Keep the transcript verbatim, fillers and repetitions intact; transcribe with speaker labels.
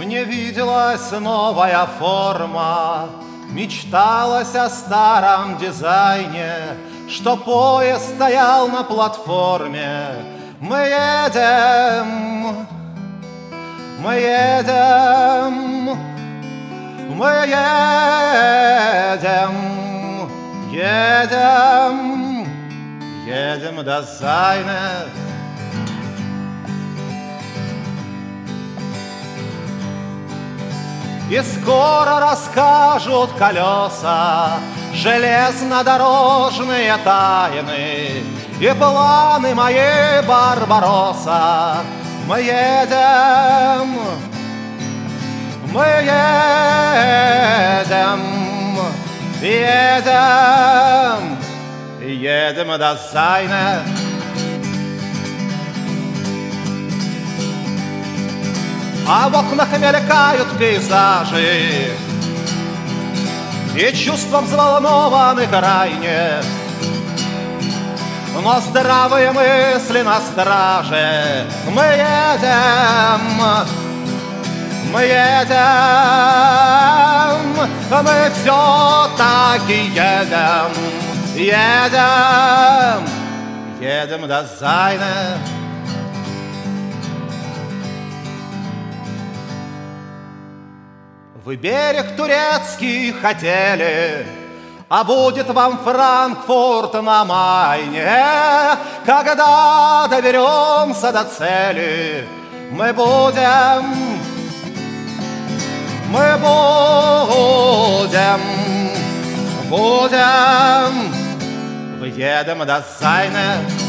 Speaker 1: Мне виделась новая форма, мечталось о старом дизайне, что поезд стоял на платформе. Мы едем, мы едем, мы едем, едем, едем до Зайне. И скоро расскажут колеса железнодорожные тайны и планы моей Барбаросса. Мы едем, мы едем, едем, едем до Зайне. А в окнах мелькают пейзажи, и чувства взволнованы крайне, но здравые мысли на страже. Мы едем, мы едем, мы все-таки едем, едем, едем до Зайне. Вы берег турецкий хотели, а будет вам Франкфурт на Майне. Когда доберемся до цели, мы будем, мы будем, будем, выедем до Зайне.